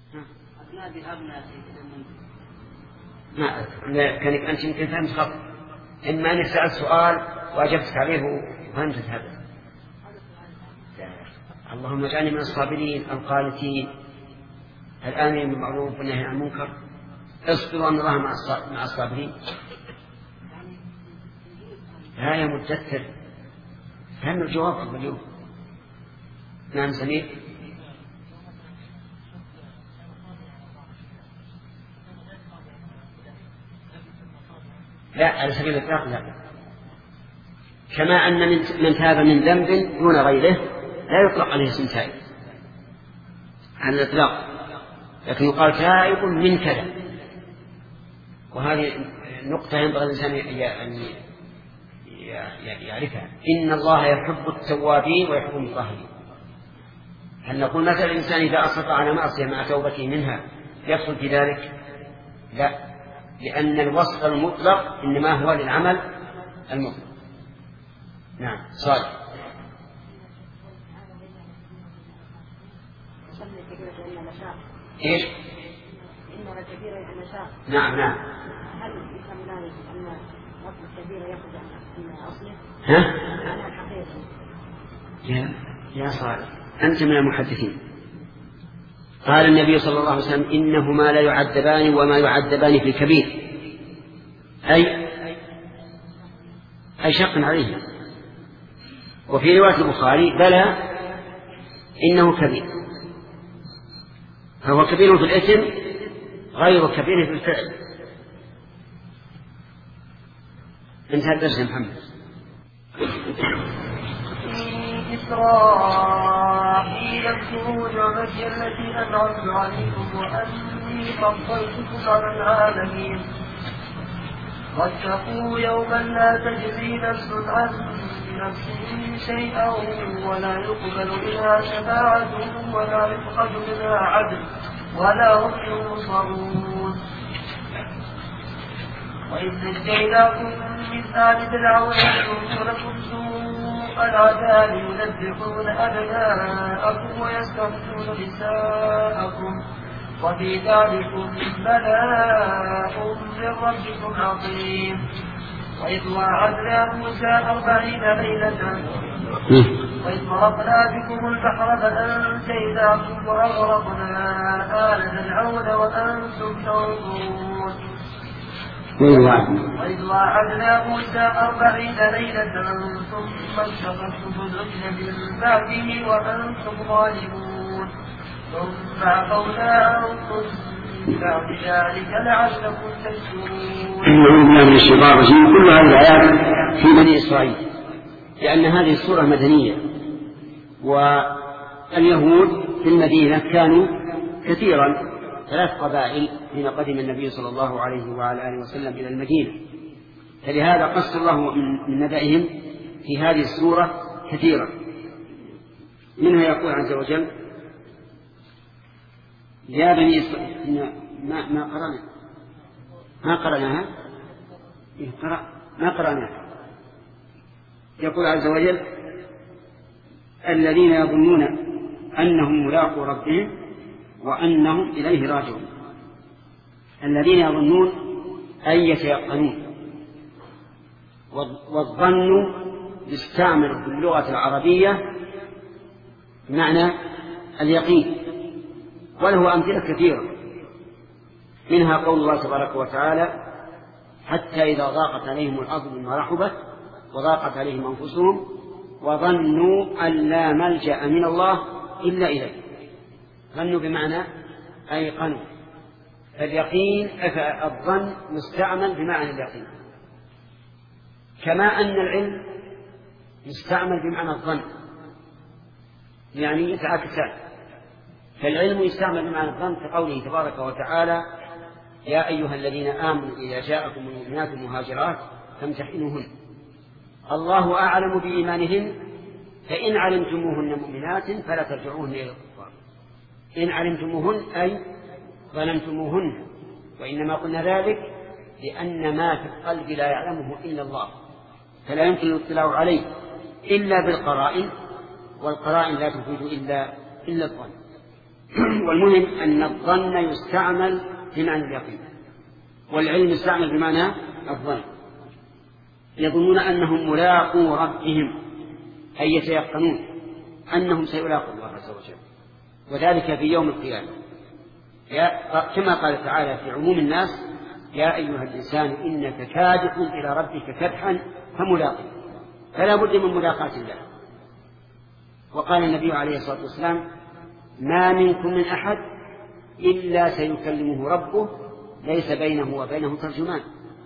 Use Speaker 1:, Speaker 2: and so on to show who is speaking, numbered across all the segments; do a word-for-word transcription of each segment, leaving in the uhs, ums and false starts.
Speaker 1: أثناء ذهابنا
Speaker 2: ما كانك أنت يمكن فهمت خط، إما أنك سألت سؤال وأجبت عليه وفهمت هذا. اللهم اجعلني من الصابرين القانتين الآمرين بالمعروف والنهي عن المنكر اصبروا أن الله مع الصابرين. لا يا مدثر فهم الجواب قبل اليوم. نعم سمير. لا على سبيل الإطلاق لا، كما أن من تاب من ذنب دون غيره لا يطلق عليه اسم تائب على الإطلاق، لكن يقال تائب من كذا. وهذه نقطة ينبغي الإنسان أن يعرفها، إن الله يحب التوابين ويحب المطهرين. هل نقول مثلا الإنسان إذا أصدق على معصية مع توبته منها يدخل في ذلك؟ لا، لأن الوصف المطلق إنما هو للعمل المطلق. نعم صالح. إيش؟
Speaker 3: إنها كبيرة النشاط.
Speaker 2: نعم نعم.
Speaker 3: هل يفهم ذلك أن لفظ الكبيرة يأخذ عن أصله؟
Speaker 2: ها؟
Speaker 3: عن الحقيقة.
Speaker 2: يا يا صالح أنت من المحدثين. قال النبي صلى الله عليه وسلم إنهما لا يعذبان وما يعذبان في الكبير، أي أي شق عليه. وفي رواية البخاري بلى إنه كبير، فهو كبير في الإثم غير كبير في الفعل. انتهى الدرس يا محمد.
Speaker 4: إسرائيل اذكروا نعمتي التي أنعمت عليكم وأني فضلتكم على العالمين واتقوا يوما لا تجزي نفس عن نفس شيئا ولا يقبل منها شفاعة ولا يؤخذ منها عدل ولا هم ينصرون. وإذ نجيناكم من آل فرعون يسومونكم سوء العذاب يذبحون أبناءكم ويستحيون نساءكم وفي ذلكم بلاء من ربكم عظيم. وإذ وعدنا موسى أربعين ليلة وإذ فرقنا بكم البحر فأنجيناكم وأغرقنا آل فرعون وأنتم تنظرون. وإذ وعدنا موسى أربعين ليلة ثم اتخذتم العجل من بعده وأنتم ظالمون ثم عفونا عنكم بعد ذلك لعلكم تشكرون.
Speaker 2: أعوذ بالله من الشيطان الرجيم. كل هذه الآيات في بني إسرائيل، لأن هذه السورة مدنية، واليهود في المدينة كانوا كثيرا، ثلاث قبائل حين قدم النبي صلى الله عليه وعلى آله وسلم إلى المدينة، فلهذا قص الله من نبأهم في هذه السورة كثيرا. منها يقول عز وجل يا بني إسرائيل ما ما قرأنا ما قرأناها ما قرأناها. يقول عز وجل الذين يظنون أنهم ملاقو ربهم وأنهم إليه راجعون. الذين يظنون أي يتيقنون، والظن يستعمل في اللغة العربية بمعنى اليقين، وله أمثلة كثيرة، منها قول الله تبارك وتعالى حتى إذا ضاقت عليهم الأرض بما رحبت وضاقت عليهم أنفسهم وظنوا أن لا ملجأ من الله إلا إليه. ظنوا بمعنى أيقنوا، فاليقين الظن مستعمل بمعنى اليقين، كما أن العلم يستعمل بمعنى الظن، يعني يتعاكسان. فالعلم يستعمل بمعنى الظن في قوله تبارك وتعالى يا أيها الذين آمنوا إذا جاءكم المؤمنات مهاجرات فامتحنوهن الله أعلم بإيمانهن فإن علمتموهن مؤمنات فلا ترجعوهن إلى الكفار. إن علمتموهن أي ظلمتموهن، وإنما قلنا ذلك لأن ما في القلب لا يعلمه إلا الله، فلا يمكن الاطلاع عليه إلا بالقرائن، والقرائن لا تفيد إلا إلا الظن. والمهم أن الظن يستعمل بمعنى اليقين، والعلم يستعمل بمعنى الظن. يظنون أنهم ملاقوا ربهم، أي يتيقنون أنهم سيلاقوا الله عز وجل، وذلك في يوم القيامة. كما قال تعالى في عموم الناس: يا أيها الإنسان إنك كادح إلى ربك كدحا فملاقيه، فلا بد من ملاقاة الله. وقال النبي عليه الصلاة والسلام: ما منكم من أحد إلا سيكلمه ربه ليس بينه وبينه ترجمان.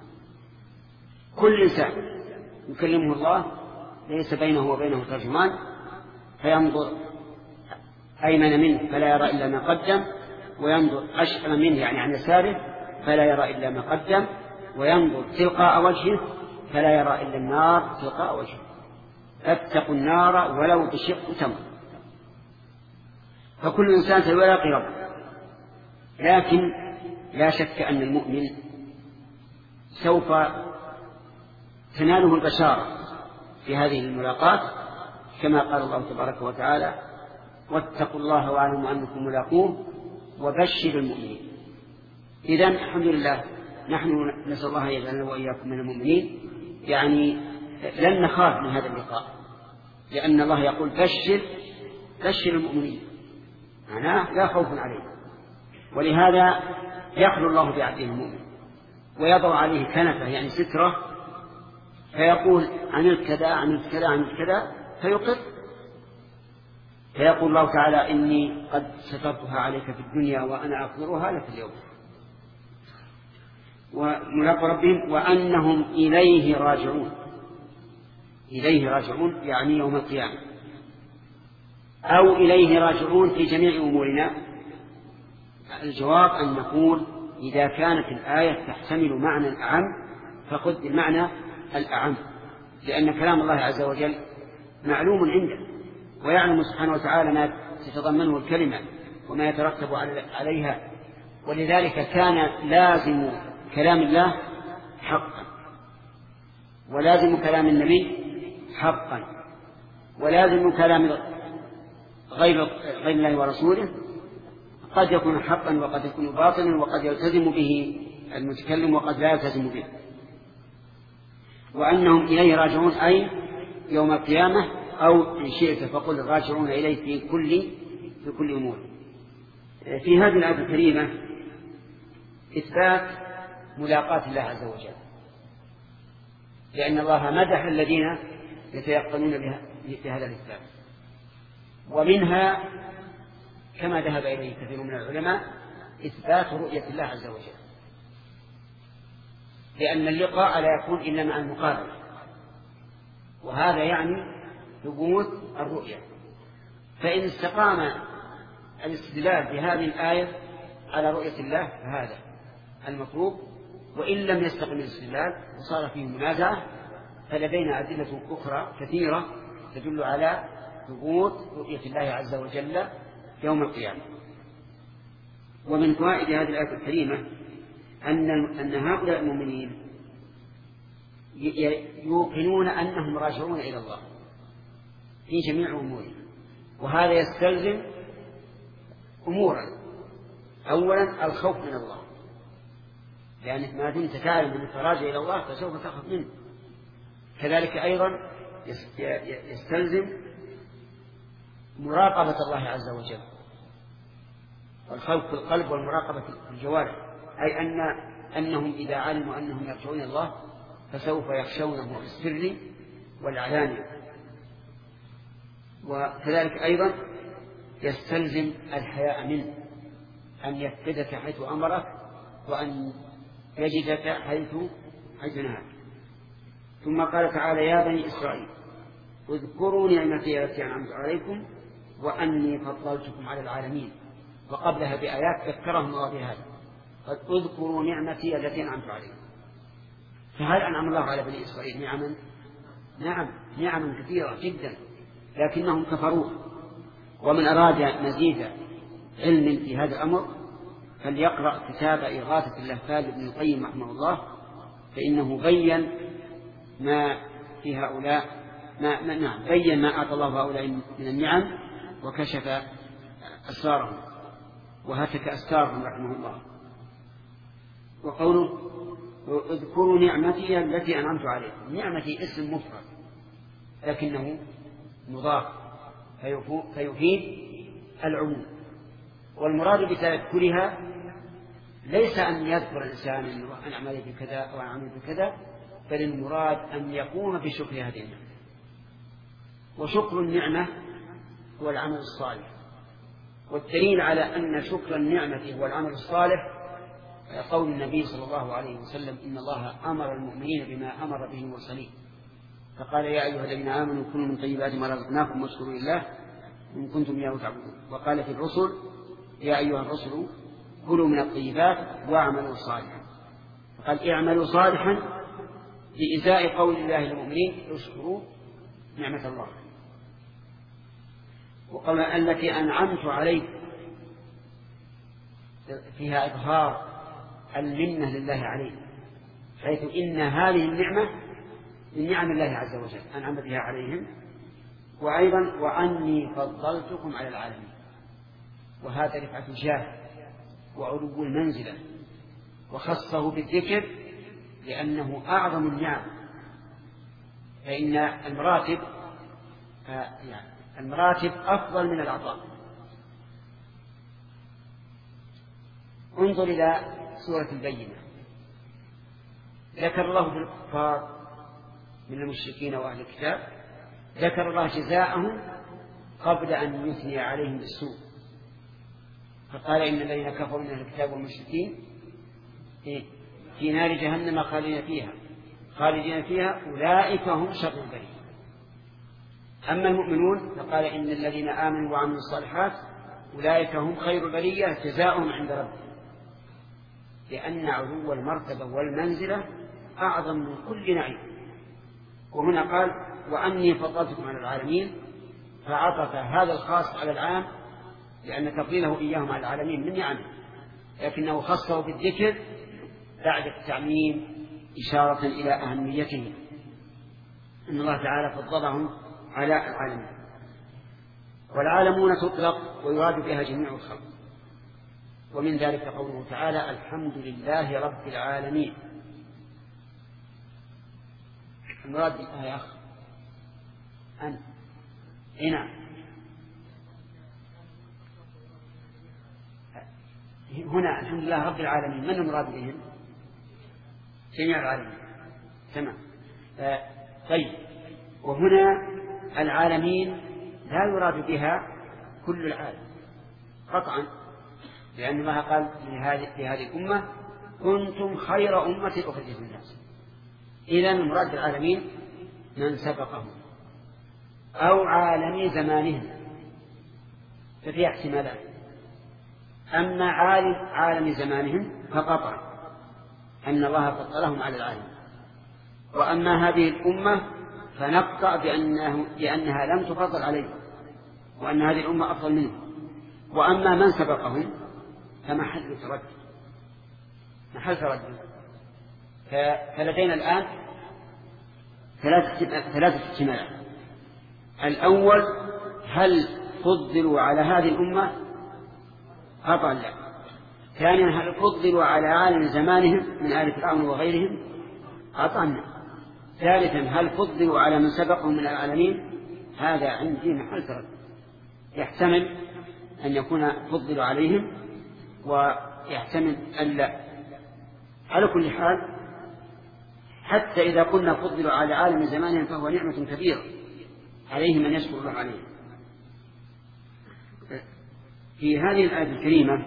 Speaker 2: كل إنسان يكلمه الله ليس بينه وبينه ترجمان، فينظر أيمن منه فلا يرى إلا ما قدم، وينظر أشأم منه يعني عن يساره فلا يرى إلا ما قدم، وينظر تلقاء وجهه فلا يرى إلا النار تلقاء وجهه. فاتقوا النار ولو بشق تمر. فكل إنسان سيلاقي ربه، لكن لا شك أن المؤمن سوف تناله البشارة في هذه الملاقات، كما قال الله تبارك وتعالى: واتقوا الله واعلموا أنكم ملاقوه وبشر المؤمنين. إذن الحمد لله نحن نسأل الله يجعلنا وإياكم من المؤمنين، يعني لن نخاف من هذا اللقاء، لأن الله يقول: بشر بشر المؤمنين، معناه لا خوف عليهم. ولهذا يخلو الله بعبده المؤمن ويضع عليه كنفه يعني سترة، فيقول: عملت كذا عملت كذا عملت كذا، فيقر، فيقول الله تعالى: إني قد سترتها عليك في الدنيا وأنا أغفرها لك اليوم. وملاقوا ربهم وأنهم إليه راجعون. إليه راجعون يعني يوم القيامة، أو إليه راجعون في جميع أمورنا. الجواب أن نقول: إذا كانت الآية تحتمل معنى الأعم فخذ بالمعنى الأعم، لأن كلام الله عز وجل معلوم عنده، ويعلم سبحانه وتعالى ما تتضمنه الكلمة وما يترتب عليها. ولذلك كان لازم كلام الله حقا، ولازم كلام النبي حقا، ولازم كلام غير غير الله ورسوله قد يكون حقا وقد يكون باطلا، وقد يلتزم به المتكلم وقد لا يلتزم به. وأنهم إليه راجعون أي يوم القيامة، أو إن شئت فقل راجعون إليه في كل في كل أمور. في هذه الآية الكريمة إثبات ملاقاة الله عز وجل، لأن الله مدح الذين يتيقنون بهذا الإثبات. ومنها كما ذهب إليه كثير من العلماء إثبات رؤية الله عز وجل، لأن اللقاء لا يكون إلا مع المقابلة، وهذا يعني ثبوت الرؤية. فإن استقام الاستدلال بهذه الآية على رؤية الله فهذا المطلوب، وإن لم يستقم الاستدلال وصار فيه منازعة فلدينا أدلة أخرى كثيرة تدل على ثبوت رؤية الله عز وجل يوم القيامة. ومن فوائد هذه الآية الكريمة أن أن هؤلاء المؤمنين يوقنون أنهم راجعون إلى الله في جميع أمورهم، وهذا يستلزم أمورا. أولا الخوف من الله، لأنك ما دمت تعلم أنك راجع إلى الله فسوف تخاف منه. كذلك أيضا يستلزم مراقبة الله عز وجل، والخوف في القلب والمراقبة في الجوارح، أي أن أنهم إذا علموا أنهم يرجعون الله فسوف يخشونه في السر والعلانية. وكذلك أيضا يستلزم الحياء منه، أن يفقدك حيث أمرك وأن يجدك حيث حيث نهاك. ثم قال تعالى: يا بني إسرائيل اذكروا نعمتي التي أنعمت عليكم وأني فضلتكم على العالمين. وقبلها بآيات ذكرهم الله بهذا: قد اذكروا نعمتي التي أنعمت عليكم. فهل أنعم الله على بني إسرائيل نعما؟ نعم، نعما كثيرة جدا، لكنهم كفروا. ومن أراد مزيد علم في هذا الأمر فليقرأ كتاب إغاثة اللهفان لابن القيم رحمه الله، فإنه بين ما في هؤلاء ما, ما نعم بين ما أعطى الله هؤلاء من النعم وكشف أسرارهم. وهتك أستارهم رحمه الله. وقوله اذكروا نعمتي التي أنعمت عليكم، نعمتي اسم مفرد لكنه مضاف فيفيد العموم، والمراد بتذكرها ليس أن يذكر الإنسان أن عملت بكذا أو أن عملت بكذا، بل المراد أن يقوم بشكر هذه النعمة. وشكر النعمة هو العمل الصالح، والدليل على أن شكر النعمة هو العمل الصالح قول النبي صلى الله عليه وسلم إن الله أمر المؤمنين بما أمر به المرسلين، فقال يا أيها الذين آمنوا كلوا من طيبات ما رزقناكم واشكروا لله إن كنتم إياه تعبدون. وقال في الرسل يا أيها الرسل كلوا من الطيبات واعملوا صالحا، فقال اعملوا صالحا بإزاء قول الله للمؤمنين اشكروا نعمة الله. وقال التي أنعمت عليك فيها إظهار المنة لله عليه، حيث إن هذه النعمة من نعم الله عز وجل أنعم بها عليهم. وأيضا وأني فضلتكم على العالمين، وهذا رفعة الجاه وعلو المنزلة، وخصه بالذكر لأنه أعظم النعم، فإن المراتب يعني المراتب أفضل من العطاء. انظر إلى سورة البينة، ذكر الله في الكفار من المشركين وأهل الكتاب، ذكر الله جزاءهم قبل أن يثني عليهم بالسوء، فقال إن الذين كفروا من أهل الكتاب والمشركين في نار جهنم خالدين فيها خالدين فيها أولئك هم شر البرية. أما المؤمنون فقال إن الذين آمنوا وعملوا الصالحات أولئك هم خير البرية جزاؤهم عند ربهم، لأن علو المرتبة والمنزلة أعظم من كل نعيم. وهنا قال وأني فضلتكم على العالمين، فعطف هذا الخاص على العام لأن تفضيله إياهم على العالمين من نعمه، لكنه خصه بالذكر بعد التعميم إشارة إلى أهميته، أن الله تعالى فضلهم على العالمين. والعالمون تطلق ويراد بها جميع الخلق، ومن ذلك قوله تعالى الحمد لله رب العالمين. المراد بها يا أخ أن هنا هنا الحمد لله رب العالمين، من المراد بهم؟ جميع العالمين. تمام. آه طيب، وهنا العالمين لا يراد بها كل العالم قطعا، لأن الله قال لهذه الأمة كنتم خير أمة أخرجت للناس. إذن المراد بالعالمين من سبقهم أو عالم زمانهم، ففي احتمالات. أما عالم عالم زمانهم فقطع أن الله فضلهم على العالم، وأما هذه الأمة فنقطع بأنه بأنها لم تفضل عليه، وأن هذه الأمة أفضل منه. وأما من سبقهم فمحل تردد محل تردد فلدينا الآن ثلاثة احتمالات. الأول هل فضلوا على هذه الأمة؟ قطعا لا. ثانيا هل فضلوا على عالم زمانهم من آل فرعون وغيرهم؟ قطعا لا. ثالثا هل فضلوا على من سبقهم من العالمين؟ هذا عندي محل تردد، يحتمل أن يكون فضلوا عليهم ويحتمل أن لا. على كل حال حتى إذا قلنا فضلوا على عالم زمانهم فهو نعمة كبيرة عليهم أن يشكر الله عليه. في هذه الآية الكريمة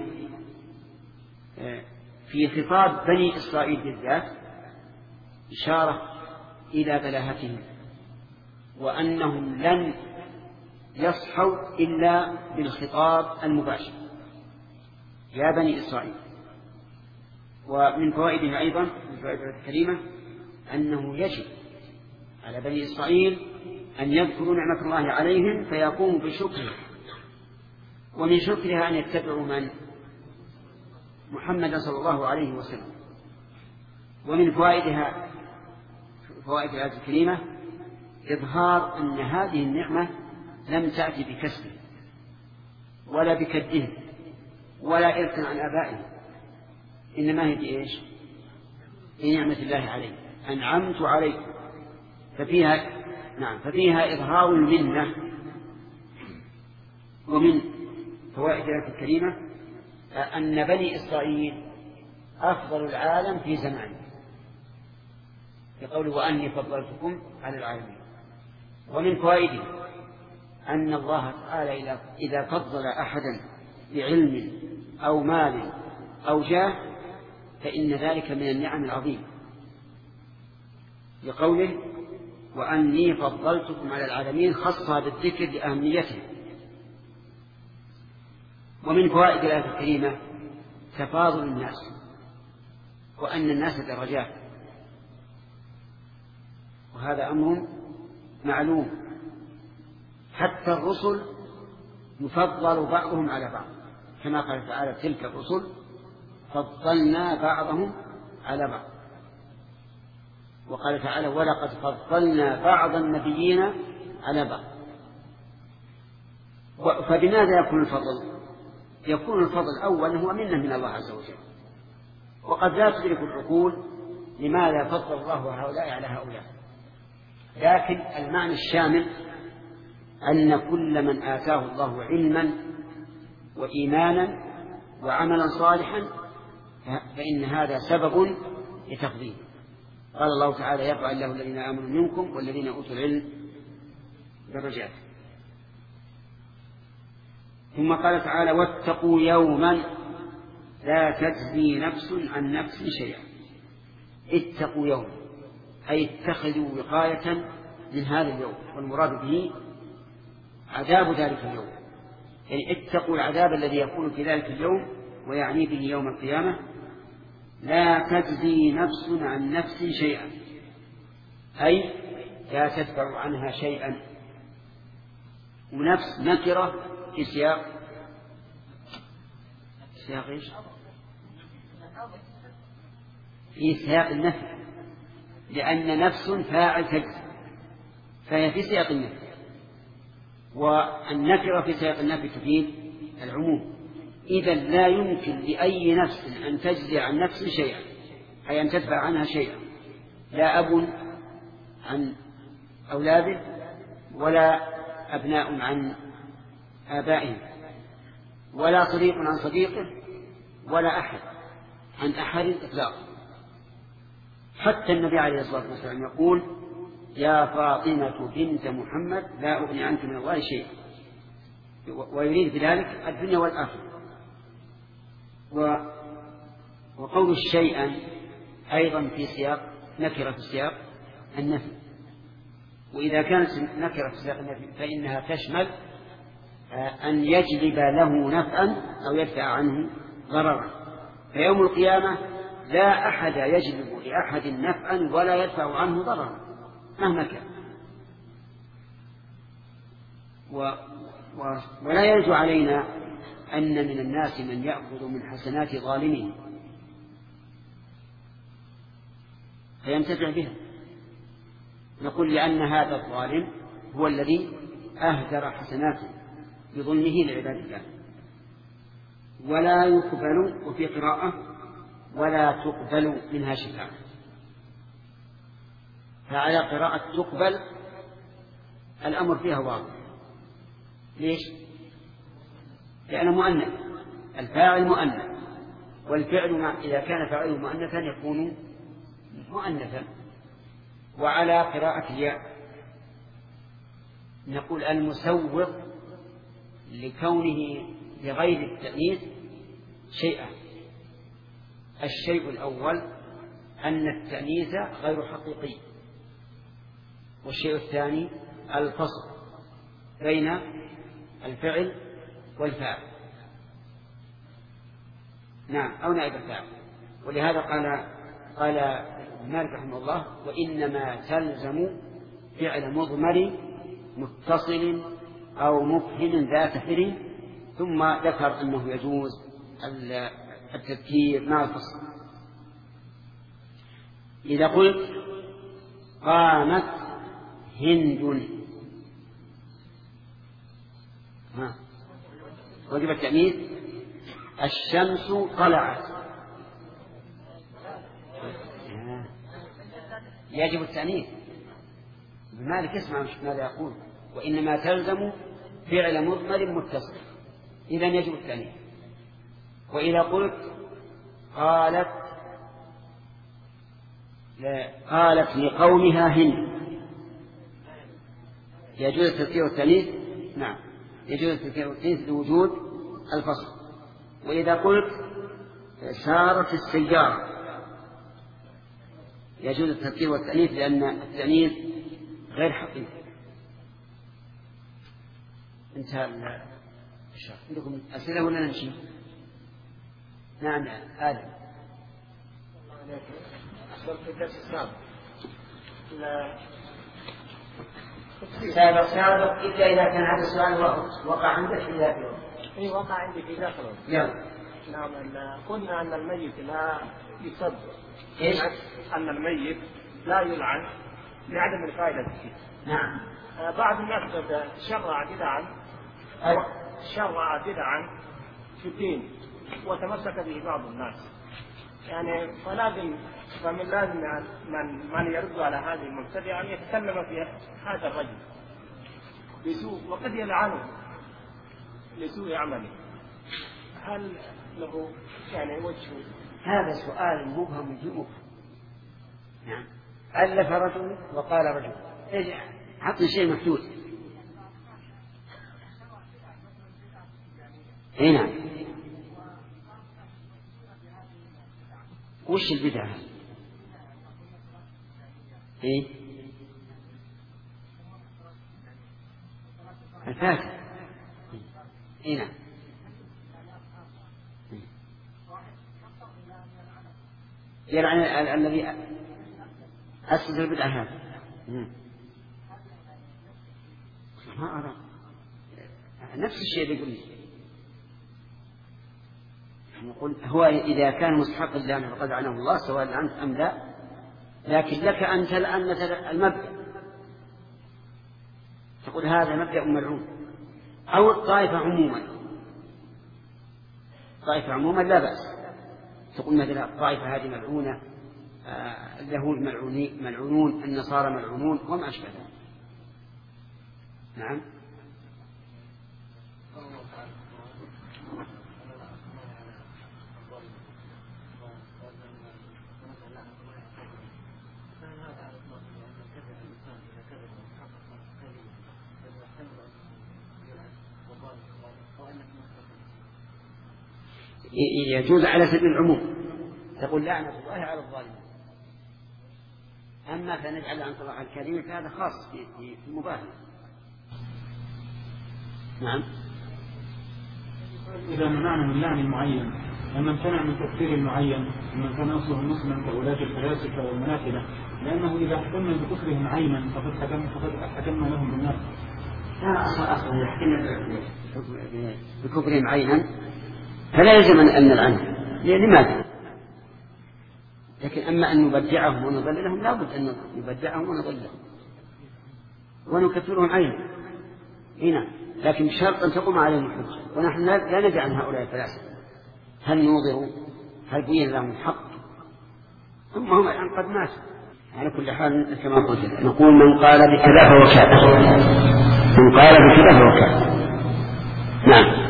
Speaker 2: في خطاب بني إسرائيل بالذات إشارة إلى بلاهتهم، وأنهم لن يصحوا إلا بالخطاب المباشر يا بني إسرائيل. ومن فوائدها أيضا من فوائد الكريمة أنه يجب على بني إسرائيل أن يذكروا نعمة الله عليهم فيقوموا بشكرها، ومن شكرها أن يتبعوا من محمد صلى الله عليه وسلم. ومن فوائدها فوائد الآية الكريمة إظهار أن هذه النعمة لم تأتي بكسبه ولا بكده ولا إرثا عن آبائهم، إنما هي إيش؟ نعمة الله عليه، أنعمت عليكم. ففيها نعم ففيها إظهار المنة. ومن فوائد الآية الكريمة أن بني إسرائيل أفضل العالم في زمانه، يقول وأني فضلتكم على العالمين. ومن فوائده أن الله تعالى إذا فضل أحدا بعلم أو مال أو جاه فإن ذلك من النعم العظيمة، لقوله وأني فضلتكم على العالمين، خصها بالذكر لأهميته. ومن فوائد الآية الكريمة تفاضل الناس، وأن الناس درجات، وهذا أمر معلوم. حتى الرسل يفضل بعضهم على بعض، كما قال تعالى تلك الرسل فضلنا بعضهم على بعض. وقال تعالى ولقد فضلنا بعض النبيين على بعض. فبماذا يكون الفضل؟ يكون الفضل الأول هو منه من الله عز وجل، وقد لا تدرك العقول لماذا فضل الله هؤلاء على هؤلاء. لكن المعنى الشامل أن كل من آتاه الله علما وإيمانا وعملا صالحا فإن هذا سبب لتفضيله. قال الله تعالى يرفع الله الذين آمنوا منكم والذين أوتوا العلم درجات. ثم قال تعالى واتقوا يوما لا تجزي نفس عن نفس شيئا. اتقوا يوما أي اتخذوا وقاية من هذا اليوم، والمراد به عذاب ذلك اليوم، يعني اتقوا العذاب الذي يكون في ذلك اليوم، ويعني به يوم القيامة. لا تجزي نفس عن نفس شيئا أي لا تدفع عنها شيئا. ونفس نكرة في سياق سياق إيش؟ في سياق النفي، لأن نفس فاعل تجزي فهي في سياق النفي، والنكرة في سياق النفي تفيد العموم. إذا لا يمكن لأي نفس أن تجزي عن نفس شيئا، أي أن تدفع عنها شيئا، لا أب عن أولاده ولا أبناء عن آبائهم ولا صديق عن صديقه ولا أحد عن أحد إطلاقا. حتى النبي عليه الصلاة والسلام يقول يا فاطمة بنت محمد لا أغني عنك من الله شيئا، ويريد بذلك الدنيا والآخرة. وقول شيئا أيضا في سياق نكرة في سياق النفي، وإذا كانت نكرة في سياق النفي فإنها تشمل أن يجلب له نفعا أو يدفع عنه ضررا. فيوم القيامة لا أحد يجلب لأحد نفعا ولا يدفع عنه ضررا مهما كان. و... و... ولا يرجو علينا أن من الناس من يأخذ من حسنات ظالمين فينتفع بها، نقول لأن هذا الظالم هو الذي أهدر حسناته بظلمه لعباد الله. ولا يقبل، وفي قراءة ولا تقبل منها شفاعة، فعلى قراءة تقبل الأمر فيها واضح. ليش؟ لأنه مؤنث، الفاعل مؤنث، والفعل إذا كان فاعله مؤنثا يكون مؤنثا. وعلى قراءة الياء نقول المسوغ لكونه بغير التأنيث شيئا. الشيء الأول أن التأنيث غير حقيقي، والشيء الثاني الفصل بين الفعل والفاعل، نعم، أو نائب الفاعل. ولهذا قال قال مالك رحمه الله وإنما تلزم فعل مضمر متصل أو مفهم ذات حر، ثم ذكر أنه يجوز التذكير مع الفصل. إذا قلت قامت هند ها وجب التأنيث الشمس طلعت يجب التأنيث. مالك اسمع ماذا يقول، وإنما تلزم فعل مضمر متصل، إذن يجب التأنيث. وإذا قلت قالت قالت لقومها هند يجوز التذكير والتأنيث؟ نعم يجوز التذكير والتأنيث لوجود الفصل. وإذا قلت سارت السيارة يجوز التذكير والتأنيث لأن التأنيث غير حقيقي. انتهى الشرح. عندكم أسئلة ولا نمشي؟ نعم آدم.
Speaker 1: في الدرس السابق
Speaker 2: سابق سابق إلا إذا كان هذا السؤال وقع عندك إلا في وقت.
Speaker 1: إيه وقع عندي في داخل.
Speaker 2: يلا.
Speaker 1: نعم قلنا أن الميت لا يسب.
Speaker 2: إيش؟
Speaker 1: أن الميت لا يلعن لعدم الفائدة فيه.
Speaker 2: نعم.
Speaker 1: بعض الناس قد شرع بدعا شرع بدعا في الدين وتمسك به بعض الناس، يعني فلازم فمن لازم من من يرد على هذه المبتدعة أن يتكلم في هذا الرجل بسوء وقد يلعنه لسوء عمله. هل له يعني وجه؟
Speaker 2: هذا سؤال مبهم الجمهور. نعم. ألف رجل وقال رجل. إيش؟ حط شيء محدود. إيه نعم. وش البدعة؟ إيه؟ الفاتحة. إيه نعم. يعني الذي أسس البدعة هذا. ما أرى نفس الشيء يقول لي. نقول هو إذا كان مستحق اللعنة فقد لعنه الله سواء لعنت أم لا، لكن لك أن تلعن مثلا المبدأ، تقول هذا مبدأ ملعون، أو الطائفة عموما. الطائفة عموما لا بأس، تقول مثلا الطائفة هذه ملعونة، آه اليهود ملعونون، النصارى ملعونون وما أشبه ذلك. نعم. يجوز على سبيل العموم، تقول لعنة الله على الظالمين. أما فنجعل عن طلاق الكريم فهذا خاص في المباهلة. نعم.
Speaker 5: إذا منعنا من لعن المعين ومن امتنع من تكفير المعين ومن كان أصله مسلما كولاة الفلاسفة والمناكلة، لأنه إذا حكمنا بكفرهم عينا فقد حكمنا فقد حكمنا لهم بالنار.
Speaker 2: لا أصلا أصلا يحكمنا بكفرهم عينا فلا يلزم أن نلعنه. لماذا؟ لكن أما أن نبدعهم ونضللهم لا بد أن نبدعهم ونضللهم ونكفرهم عينا. هنا لكن بشرط أن تقوم عليهم الحجة، ونحن لا ندع عن هؤلاء الفلاسفة هل نوضروا هل بين لهم الحق ثم هم الآن قد ماتوا. على كل حال كما قلت نقول من قال بكذا فهو كافر، من قال بكذا فهو كافر. نعم.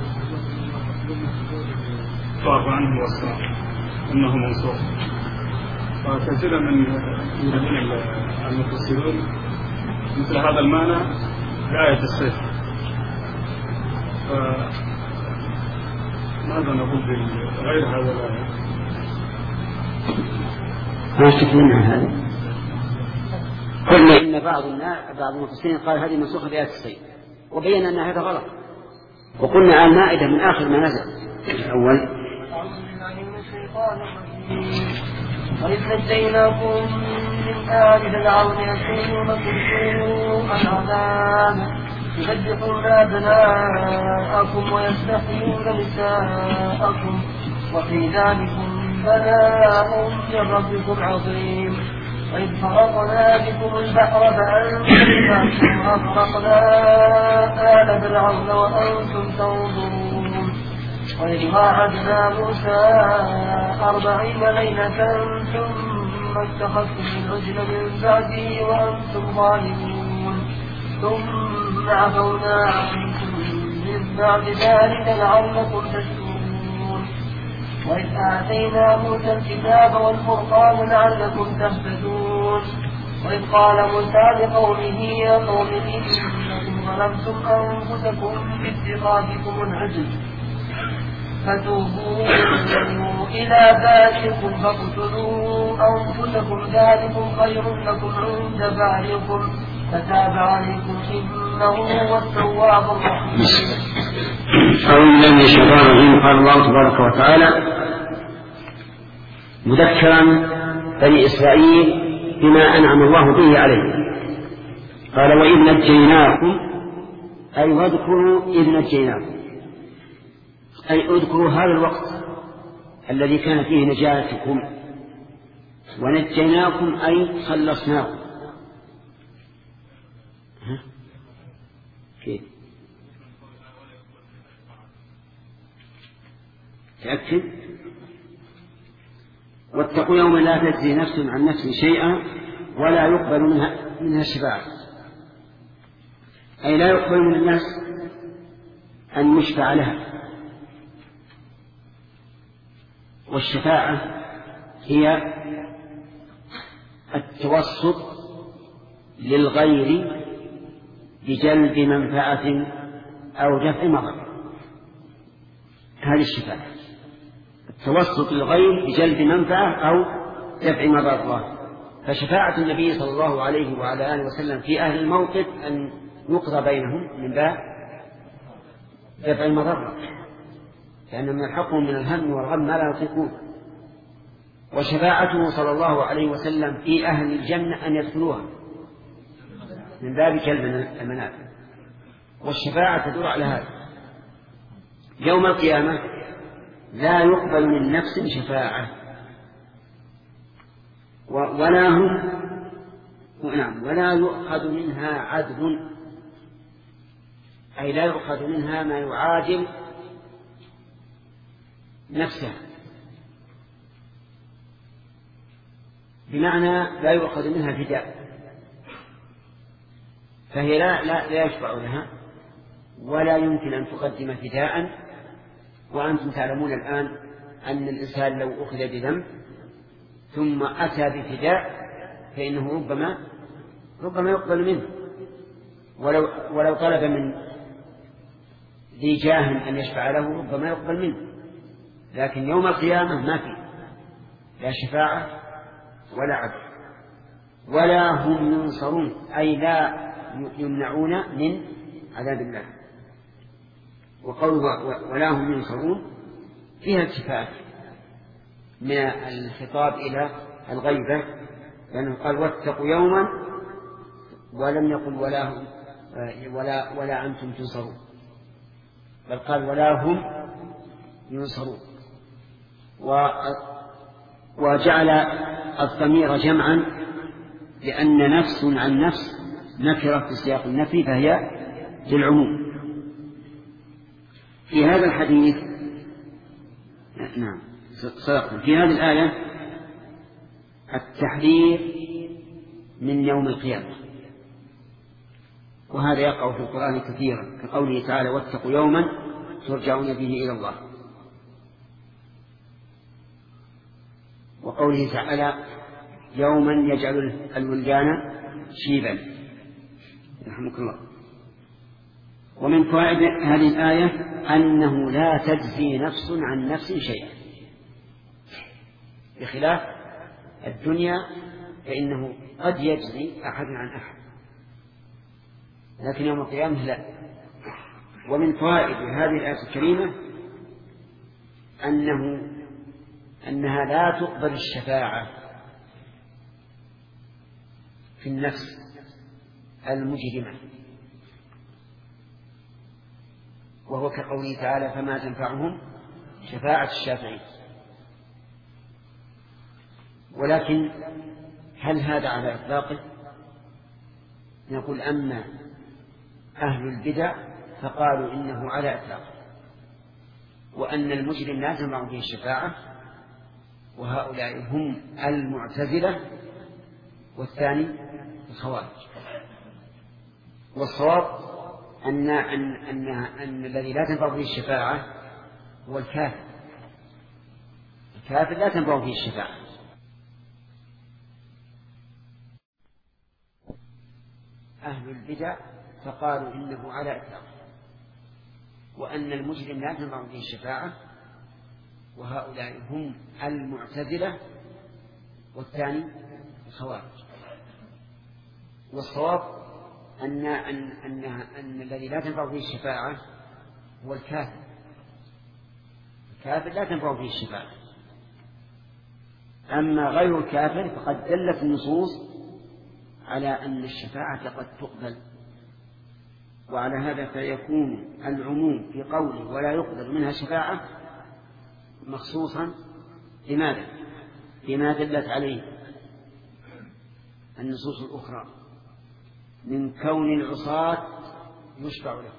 Speaker 5: طاف عنه والصلاة إنه منصور. وكثيرا من المفسرون مثل هذا المعنى بآية السيف. فماذا نقول بغير هذا الآية؟
Speaker 2: ما شكلنا هذا؟ قلنا إن بعض الناس بعض المفسرين قال هذه منسوخة بآية السيف، وبينا أن هذا غلط. وقلنا على المائدة من آخر ما نزل الأول
Speaker 4: وإذ نجيناكم من آل فرعون يسومكم سوء العذاب يذبحون أبناءكم ويستحيون نساءكم وفي ذلكم بلاء من ربكم عظيم. وإذ فرقنا بكم البحر فأنتم أغرقنا آل فرعون وأنتم تنظرون وإذ واعدنا موسى أربعين ليلة ثم اتخذتم العجل من بعده وأنتم ظالمون ثم عفونا عنكم من بعد ذلك لعلكم تشكرون وإذ آتينا موسى الكتاب والفرقان لعلكم تهتدون وإذ قال موسى لقومه يا قوم إنكم ظلمتم أنفسكم باتخاذكم العجل فتوبوا إلى بارئكم فاقتلوا أنفسكم ذلكم خير لكم عند بارئكم فتاب عليكم إنه هو التواب الرحيم.
Speaker 2: أعوذ بالله من الشيطان الرجيم. قال الله تبارك وتعالى مذكرا بني إسرائيل بما أنعم الله به عليه. قال وإذ نجيناكم أي واذكروا إذ نجيناكم أي اذكروا هذا الوقت الذي كان فيه نجاتكم ونجيناكم أي خلصناكم. ها؟ كيف تأكد واتقوا يوما لا تجزي نفس عن نفس شيئا ولا يقبل منها منها شفاعة أي لا يقبل من الناس أن يشفع لها. والشفاعة هي التوسط للغير بجلب منفعة أو دفع مضر. هذه الشفاعة التوسط للغير بجلب منفعة أو دفع مضر. فشفاعة النبي صلى الله عليه وعلى آله وسلم في أهل الموقف أن يقضى بينهم من باب دفع المضرة لأن من الحقهم من الهم والغم ما لا يطيقون. وشفاعته صلى الله عليه وسلم في أهل الجنة أن يدخلوها من باب جلب المنافع. والشفاعة تدور على هذا. يوم القيامة لا يقبل من نفس شفاعة ولا هم نعم ولا يؤخذ منها عدل أي لا يؤخذ منها ما يعادل نفسها بمعنى لا يؤخذ منها فداء. فهي لا, لا, لا يشفع لها ولا يمكن أن تقدم فداء. وأنتم تعلمون الآن أن الإنسان لو أخذ بذنب ثم أتى بفداء فإنه ربما ربما يقبل منه ولو, ولو طلب من ذي جاه أن يشفع له ربما يقبل منه. لكن يوم القيامة ما في لا شفاعة ولا عدل ولا هم ينصرون أي لا يمنعون من عذاب الله. وقوله ولا هم ينصرون فيها التفات من الخطاب إلى الغيبة لأنه قال واتقوا يوما ولم يقل ولا هم ولا ولا أنتم تنصرون بل قال ولا هم ينصرون. وجعل الضمير جمعا لأن نفس عن نفس نكرة في سياق النفي فهي للعموم. في هذا الحديث نعم صدقت في هذه الآية التحذير من يوم القيامة وهذا يقع في القرآن كثيرا كقوله تعالى واتقوا يوما ترجعون به إلى الله وقوله تعالى يوما يجعل الولدان شيبا رحمك الله. ومن فوائد هذه الآية أنه لا تجزي نفس عن نفس شيئا بخلاف الدنيا فإنه قد يجزي أحد عن أحد لكن يوم القيامة لا. ومن فوائد هذه الآية الكريمة أنه أنها لا تقبل الشفاعة في النفس المجرمة وهو كقوله تعالى فما تنفعهم شفاعة الشافعين. ولكن هل هذا على إطلاقه؟ نقول أما أهل البدع فقالوا إنه على إطلاقه وأن المجرم لا تنفع فيه الشفاعة، وهؤلاء هم المعتزلة، والثاني الخوارج. والصواب أن, أن, أن, أن الذي لا تنفع فيه الشفاعة هو الكافر. الكافر لا تنفع فيه الشفاعة. أهل البدع فقالوا إنه على إطلاقه، وأن المجرم لا تنفع فيه الشفاعة، وهؤلاء هم المعتزلة، والثاني الخوارج. والصواب أن, أن, أن, أن الذي لا تنفع فيه الشفاعة هو الكافر. الكافر لا تنفع فيه الشفاعة. أما غير الكافر فقد دلت النصوص على أن الشفاعة قد تقبل، وعلى هذا فيكون العموم في قوله ولا يقبل منها شفاعة مخصوصا. لماذا؟ لما دلت عليه النصوص الأخرى من كون العصاة يشفع له.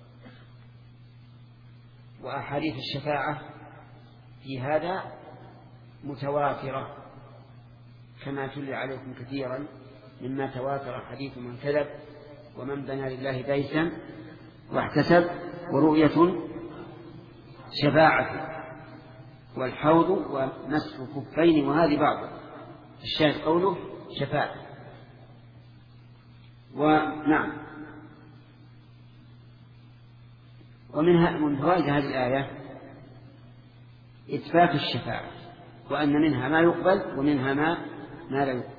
Speaker 2: وأحاديث الشفاعة في هذا متواترة كما تلي عليكم كثيرا مما تواتر حديث من كذب ومن بنى لله بيتا واحتسب ورؤية شفاعة والحوض ومسح كفين، وهذه بعض الشاهد قوله شفاعة. ونعم، ومنها من فوائد هذه الآية إثبات الشفاعة، وأن منها ما يقبل ومنها ما ما لا يقبل.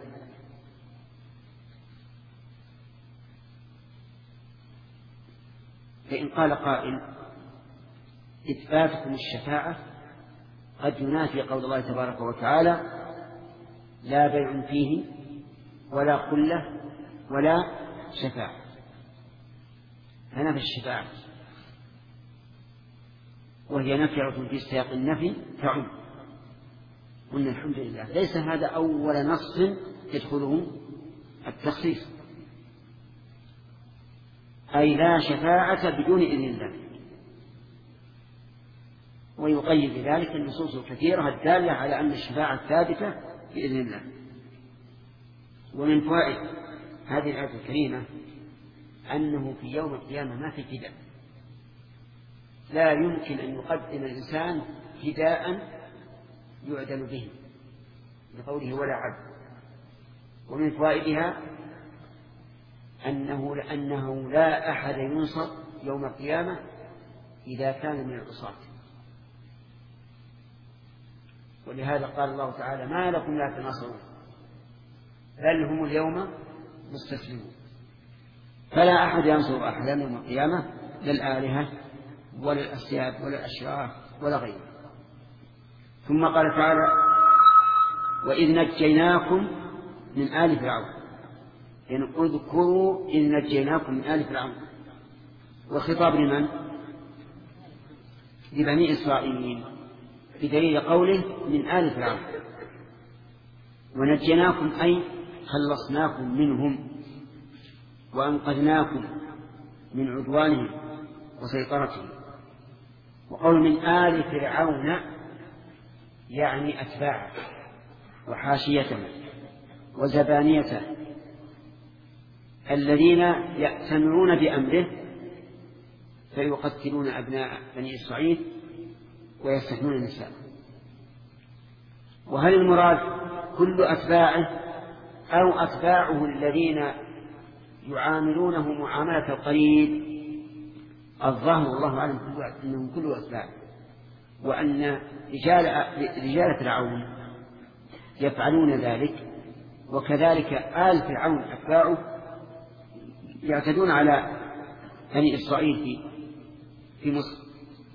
Speaker 2: فإن قال قائل إثباتكم الشفاعة قد ينافي قول الله تبارك وتعالى لا بيع فيه ولا خلة ولا شفاعة، فنفي الشفاعة وهي نفعة في سياق النفي تعم. قلنا الحمد لله ليس هذا أول نص يدخله التخصيص، أي لا شفاعة بدون إذن الله. ويقيد بذلك النصوص الكثيرة الدالة على أن الشفاعة ثابتة بإذن الله. ومن فوائد هذه الآية الكريمة أنه في يوم القيامة ما في فداء، لا يمكن أن يقدم الإنسان فداء يعدل به لقوله ولا عبد. ومن فوائدها أنه لأنه لا أحد ينصر يوم القيامة إذا كان من العصاة. ولهذا قال الله تعالى ما لكم لا تناصرون بل هم اليوم مستسلمون. فلا أحد ينصر أحدا يوم القيامة، لا الآلهة ولا الأسياد ولا الأشراف ولا غيره. ثم قال تعالى وإذ نجيناكم من آل فرعون، يعني اذكروا إذ نجيناكم من آل فرعون. وخطاب لمن؟ لبني إسرائيل بدليل قوله من آل فرعون. ونجيناكم أي خلصناكم منهم وأنقذناكم من عدوانهم وسيطرتهم. وقول من آل فرعون يعني أتباعه وحاشيته وزبانيته الذين يأتمرون بأمره فيقتلون أبناء بني إسرائيل ويستحيون النساء. وهل المراد كل أتباعه أو أتباعه الذين يعاملونه معاملة القريب؟ الظاهر والله أعلم أنهم كل أتباعه، وأن رجال, رجال فرعون يفعلون ذلك، وكذلك آل فرعون أتباعه يعتدون على بني إسرائيل في, في مصر.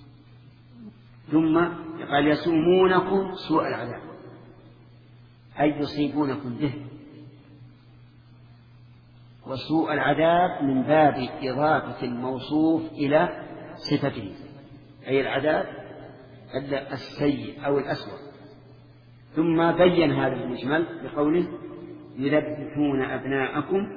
Speaker 2: ثم قال يسومونكم سوء العذاب أي يصيبونكم به. وسوء العذاب من باب إضافة الموصوف إلى صفته، أي العذاب السيء أو الأسوأ. ثم بين هذا المجمل بقوله يذبحون أبناءكم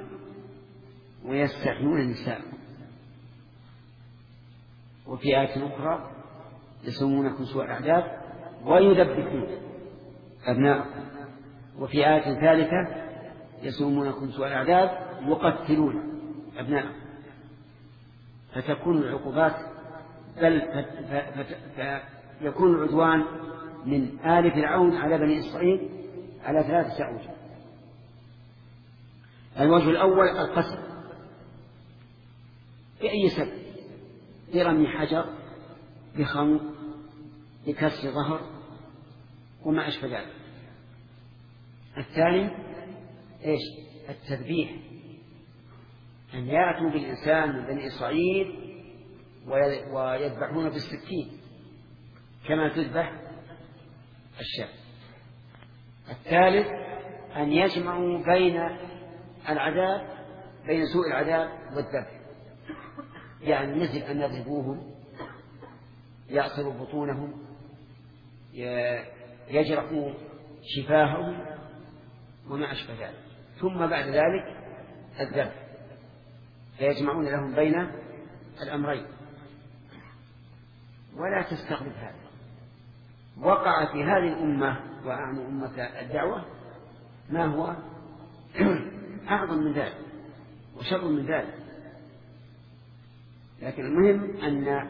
Speaker 2: ويستحيون نساءكم. وفي آية أخرى يسومونكم سوء العذاب ويذبحون أبناءكم. وفي آية ثالثة يسومونكم سوء العذاب يقتلون أبناءكم. فتكون العقوبات بل فيكون العدوان من آل فرعون على بني إسرائيل على ثلاثة أوجه. الوجه الأول القتل بأي سبب، برمي حجر، بخنق، بكسر ظهر وما أشبه ذلك. الثاني إيش؟ التذبيح، أن يأتوا بالإنسان من بني إسرائيل ويذبحون بالسكين كما تذبح الشاة. الثالث أن يجمعوا بين العذاب بين سوء العذاب والذبح، يعني مثل أن يضربوهم، يعصروا بطونهم، يجرحوا شفاههم وما أشبه ذلك، ثم بعد ذلك الذبح، فيجمعون لهم بين الأمرين. ولا تستغرب هذا، وقع في هذه الأمة وأعني أمة الدعوة ما هو أعظم من ذلك وشر من ذلك. لكن المهم أن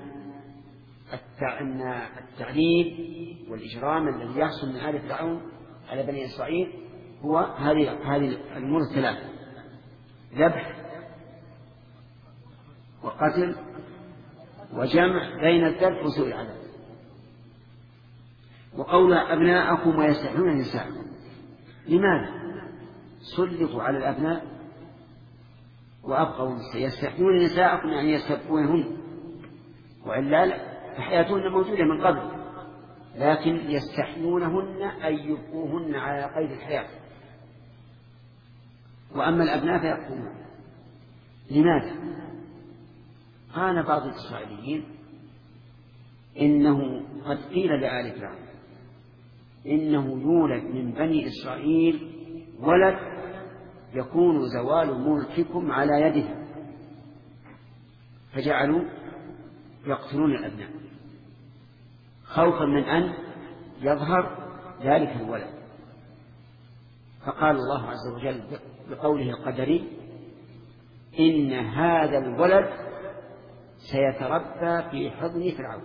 Speaker 2: التعذيب والإجرام الذي يحصل من آل فرعون على بني إسرائيل هو هذه هذه الأمور الثلاثة: ذبح وقتل وجمع بين الذبح وسوء العذاب. وقول أبناءكم ويستحيون نساءكم، لماذا سلطوا على الأبناء وأبقوا النساء؟ يستحيون نساءكم يعني يستبقونهن، وإلا فحياتهن موجودة من قبل، لكن يستحيونهن أي يبقوهن على قيد الحياة. وأما الأبناء فيبقون. لماذا؟ قال بعض الإسرائيليين إنه قد قيل لآل فرعون إنه يولد من بني إسرائيل ولد يكون زوال ملككم على يده، فجعلوا يقتلون الأبناء خوفا من أن يظهر ذلك الولد. فقال الله عز وجل بقوله القدري: إن هذا الولد سيتربى في حضن فرعون،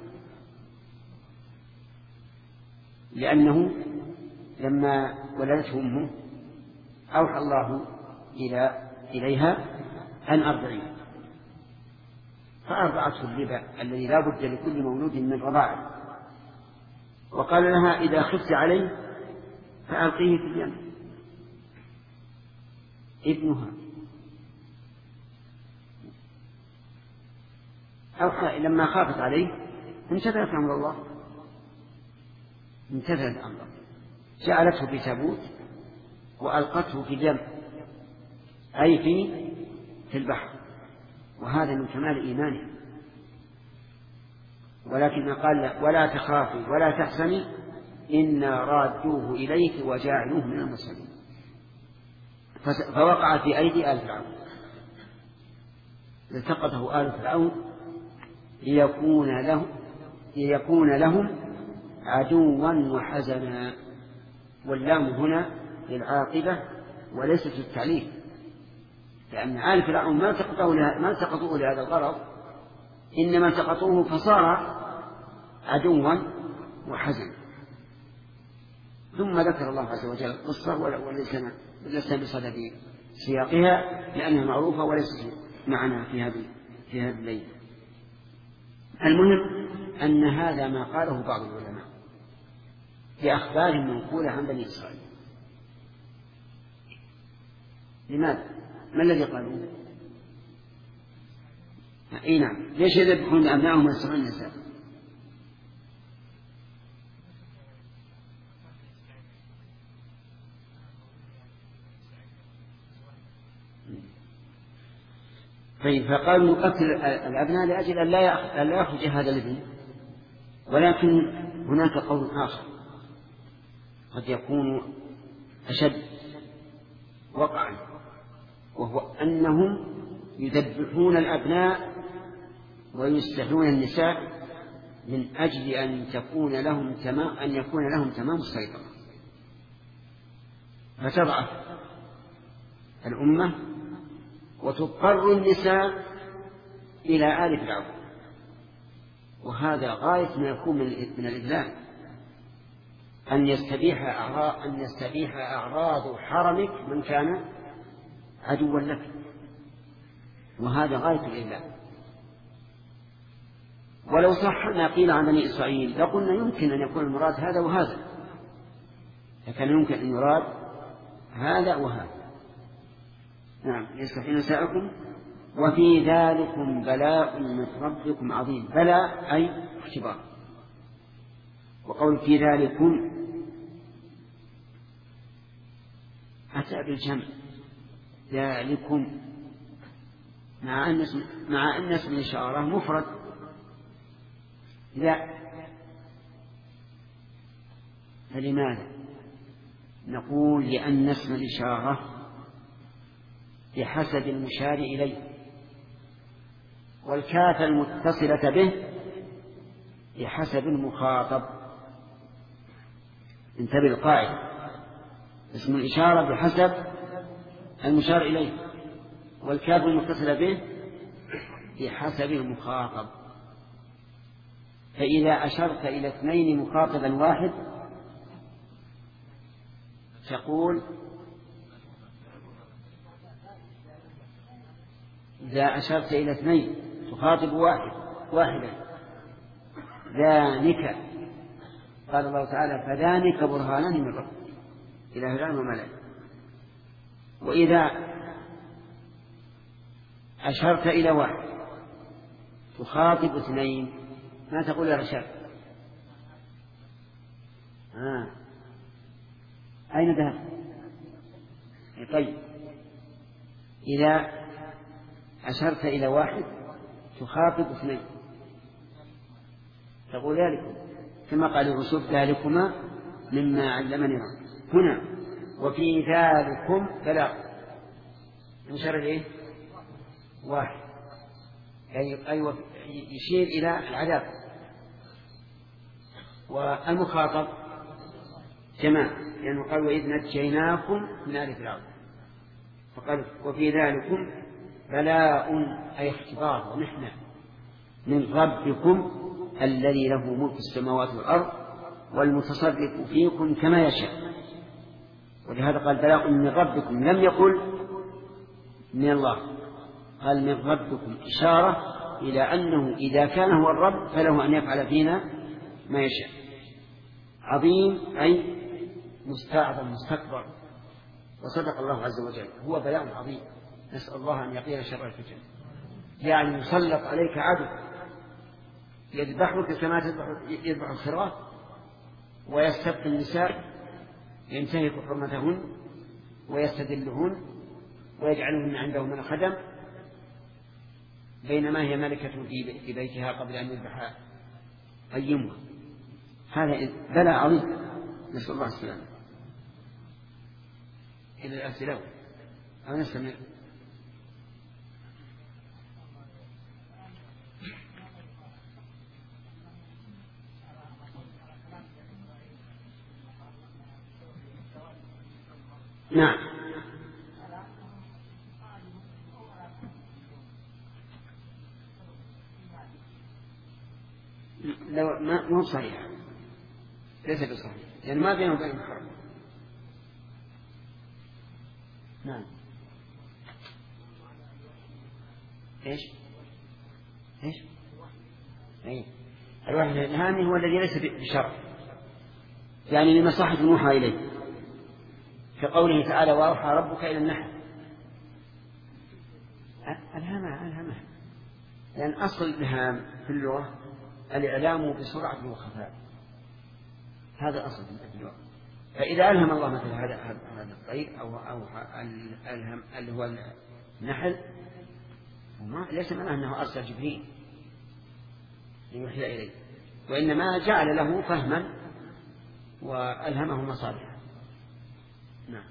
Speaker 2: لأنه لما ولدته أمه أوحى الله إلى إليها أن أرضعيه، فأرضعته اللبا الذي لا بد لكل مولود من رضاعه، وقال لها: إذا خفت عليه فألقيه في اليم. ابنها أوحى لما خافت عليه امتثلت أمر الله، امتثلت أمره، جعلته في تابوت وألقته في اليم، أي في في البحر، وهذا من كمال إيمانه. ولكن قال: ولا تخافي ولا تحزني إنا رادوه إليك وجاعلوه من المرسلين. فوقع في أيدي آل فرعون، التقطه آل فرعون ليكون له ليكون لهم عدوا وحزنا. واللام هنا للعاقبة وليست للتعليل، لأن آل فرعون ما التقطوه ما التقطوه لهذا الغرض، إنما التقطوه فصار عدوا وحزنا. ثم ذكر الله عز وجل القصة وليس بصدد سياقها لأنها معروفة وليست معنا في هذه في هذه الليلة. المهم أن هذا ما قاله بعض العلماء في أخبار منقولة عن بني إسرائيل. لماذا؟ ما الذي قالوه؟ أي نعم، ليش يذبحون أبنائهم ويستحيون النساء؟ طيب، فقالوا نقتل الأبناء لأجل أن لا يخرج هذا الابن. ولكن هناك قول آخر قد يكون أشد وقعا، وهو أنهم يذبحون الأبناء ويستحيون النساء من أجل أن تكون لهم تمام أن يكون لهم تمام السيطرة، فتضعف الأمة وتضطر النساء إلى آل فرعون، وهذا غاية ما يكون من الإذلال، أن يستبيح أعراض أن يستبيح أعراض حرمك من كان عدوا لك، وهذا غاية الإذلال. ولو صح ما قيل عن بني إسرائيل لقلنا يمكن أن يكون المراد هذا وهذا، لكن يمكن أن يراد هذا وهذا. نعم، يستحيي نساءكم وفي ذلكم بلاء من ربكم عظيم. بلاء أي اختبار. وقول في ذلكم أتى بالجمع، ذلكم مع أن اسم مع أن اسم الإشارة مفرد. لا، فلماذا؟ نقول لأن اسم الإشارة بحسب المشار إليه، والكاف المتصلة به بحسب المخاطب. انتبه القاعدة، اسم الإشارة بحسب المشار إليه، والكاف المتصلة به بحسب المخاطب. فإذا أشرت إلى اثنين مخاطبا واحد تقول إذا أشرت إلى اثنين تخاطب واحد واحدا ذلك، قال الله تعالى فذلك برهانان من ربك إلى هلال وملائكة. وإذا أشرت إلى واحد تخاطب اثنين ما تقول يا رشاد آه. أين ذهب؟ طيب، إذا أشرت إلى واحد تخاطب اثنين تقول ذلكم، كما قال الرسول ذلكما مما علمني ربي. هنا وفي ذلكم ثلاث يشير إليه واحد، أي أيوة يشير إلى العذاب. والمخاطب جماعة، لأنه يعني قال وإذ نجيناكم من آل فرعون، فقال وفي ذلكم بلاء أي اختبار ومحنة من ربكم الذي له ملك السماوات والأرض والمتصرف فيكم كما يشاء. ولهذا قال بلاء من ربكم، لم يقل من الله، قال من ربكم، إشارة إلى أنه إذا كان هو الرب فله أن يفعل فينا ما يشاء. عظيم أي مستعظم مستكبر. وصدق الله عز وجل، هو بلاء عظيم، نسأل الله أن يقينا شر الفتن. يعني يسلط عليك عدو يذبحك كما يذبح الخراف، ويستبقي النساء ينتهك حرمتهن ويستدلهن ويجعلهن عنده من الخدم، بينما هي ملكة في بيتها قبل أن يذبح قيمها. هذا بلاء عظيم، نسأل الله السلامة. إلى الأسئلة أو نستمر؟ نعم. لو ما مو صحيح، ليس بصحيح، لأن يعني ما بينه وبين الحرم. نعم. إيش؟ إيش؟ أي الوحي الإلهامي هو الذي ليس بشرع، يعني لمصلحة موحى إليه، كقوله تعالى وأوحى ربك إلى النحل. ألهمها ألهمها لأن أصل الإلهام في اللغة الإعلام بسرعة وخفاء، هذا أصل اللغة. فإذا ألهم الله مثل هذا هذا الطير أو أو الهم اللي هو النحل، وما ليس معناه أنه أرسل جبريل ليوحي إليه، وإنما جعل له فهما وألهمه مصالحه. نعم.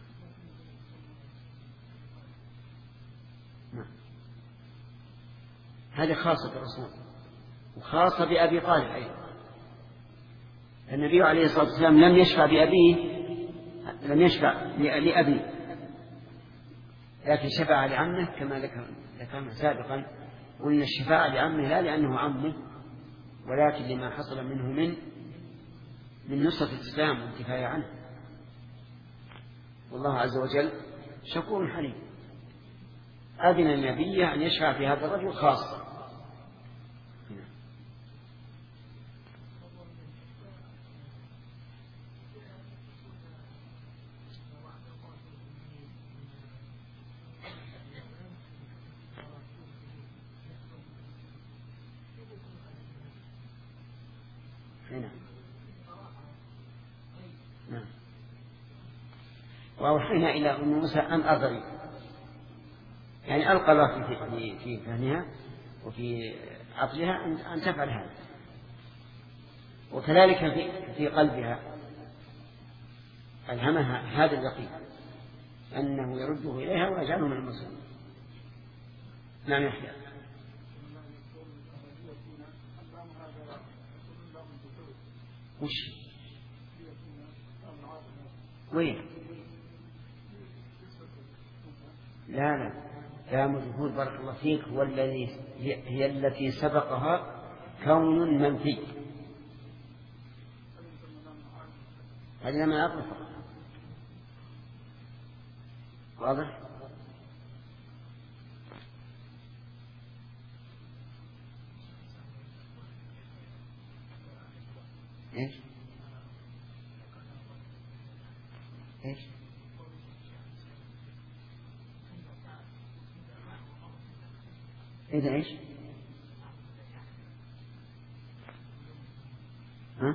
Speaker 2: نعم. هذه خاصة بالرسول وخاصة بأبي طالب أيضا. النبي عليه الصلاة والسلام لم يشفع بأبيه، لم يشفع لأبيه، لكن شفع لعمه كما ذكرنا سابقا. قلنا الشفاعة لعمه لا لأنه عمه، ولكن لما حصل منه من من نصرة الإسلام والدفاع عنه. والله عز وجل شكور حليم، أذن النبي أن يشفع في هذا الرجل خاصة. وأوحينا إلى أم موسى أن أرضعي، يعني ألقى الله في في فهمها وفي عقلها أن تفعل هذا، وكذلك في في قلبها ألهمها هذا اليقين أنه يرده إليها ويجعله من المسلمين. نعم يحيى. وش وين؟ لا لا يا مجهول بارك الله فيك، هو الذي هي التي سبقها كون منفي. هذا ما أعرف. واضح؟ ايش؟ ايش؟ إذا إيش؟ ها؟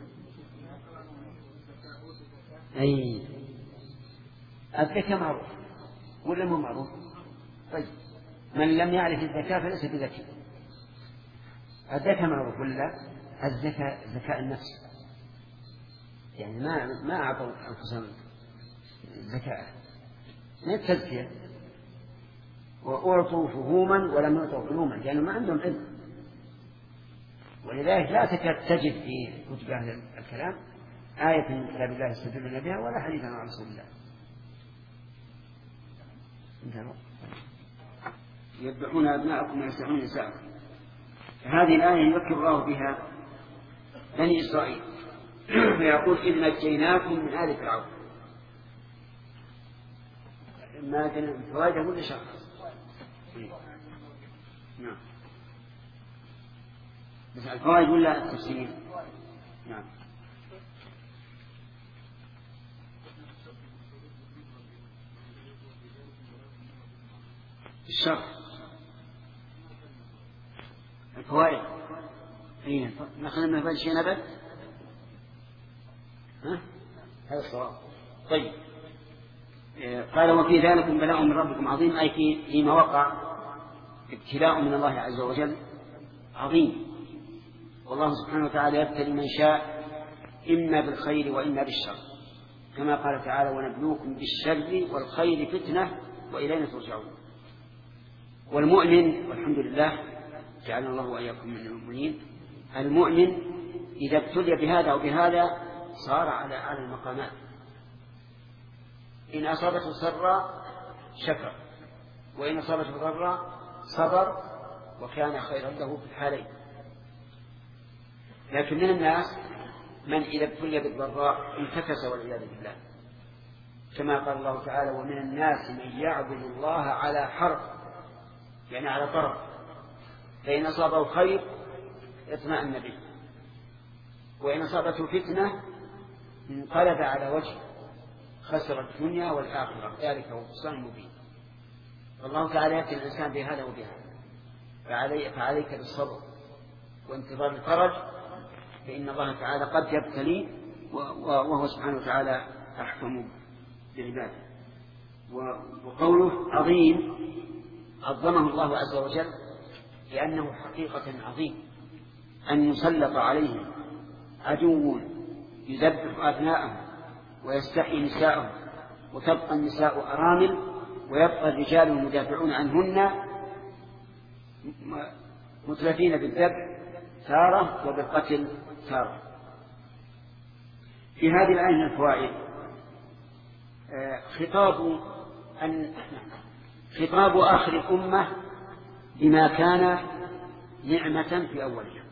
Speaker 2: أي الزكاة معروف ولا مو معروف؟ طيب من لم يعرف الزكاة فليس بذكي. الزكاة معروف ولا؟ الزكاة زكاة النفس، يعني ما ما أعطوا أنفسهم زكاة، ما التزكية، وأعطوا فهوما ولم يعطوا علوما لأنه ما عندهم علم. ولذلك لا تكاد تجد في كتب أهل الكلام آية من كتاب الله يستدلون بها ولا حديثا عن رسول الله. يذبحون أبناءكم ويستحيون نساءكم. هذه الآية يذكر الله بها بني إسرائيل فيقول إذ نجيناكم من آل فرعون. ما كان فوائده ولا شر؟ نعم. بس الفوائد ولا التفسير؟ نعم. الشر الفوائد. اي ناخذ من فوائد شيء نبت. ها هذا الصواب. طيب قال وفي ذلك بلاء من ربكم عظيم، أي في فيما وقع ابتلاء من الله عز وجل عظيم. والله سبحانه وتعالى يبتلي من شاء إما بالخير وإما بالشر، كما قال تعالى ونبلوكم بالشر والخير فتنة وإلينا ترجعون. والمؤمن والحمد لله جعلنا الله وإياكم من المؤمنين، المؤمن إذا ابتلي بهذا وبهذا صار على أعلى المقامات. إن أصابته سرا شكر، وإن أصابته ضرا صبر، وكان خيرا له في الحالين. لكن من الناس من إذا ابتلي بالضراء انتكس والعياذ بالله، كما قال الله تعالى ومن الناس من يعبد الله على حرف، يعني على طرف، فإن أصابه خير اطمأن به، وإن أصابته فتنة انقلب على وجهه خسر الدنيا والآخرة، ذلك هو الخسران المبين. فالله تعالى يأتي الإنسان بهذا وبهذا، فعلي فعليك بالصبر وانتظار الفرج، فإن الله تعالى قد يبتلي وهو سبحانه وتعالى أحكم بعباده. وقوله عظيم عظمه الله عز وجل لأنه حقيقة عظيم أن يسلط عليه عدو يذبح أبناءهم ويستحيي نساءهم، وتبقى النساء أرامل، ويبقى الرجال المدافعون عنهن متلفين بالذبح تارة وبالقتل تارة. في هذه الآية من الفوائد خطاب أن خطاب آخر الأمة بما كان نعمة في أولها،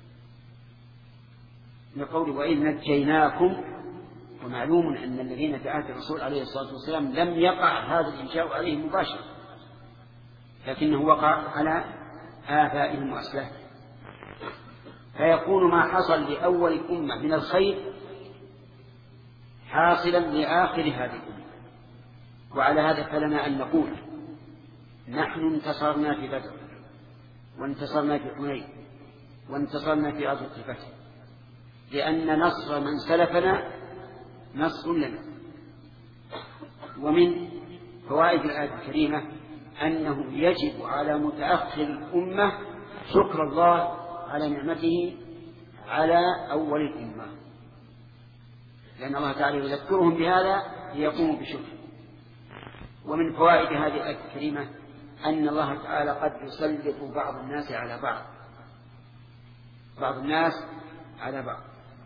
Speaker 2: لقول وإذ نجيناكم. ومعلوم أن الذين دعاة الرسول عليه الصلاة والسلام لم يقع هذا الإنشاء عليهم مباشرة، لكنه وقع على آبائهم وأسلافهم، فيكون ما حصل لأول الأمة من الخير حاصلا لآخر هذه الأمة. وعلى هذا فلنا أن نقول نحن انتصرنا في بدر، وانتصرنا في حنين، وانتصرنا في غزوة الفتح، لأن نصر من سلفنا نصر لنا. ومن فوائد الآية الكريمة أنه يجب على متأخر الأمة شكر الله على نعمته على أول الأمة، لأن الله تعالى يذكرهم بهذا ليقوموا بشكر. ومن فوائد هذه الآية الكريمة أن الله تعالى قد يسلط بعض الناس على بعض بعض الناس على بعض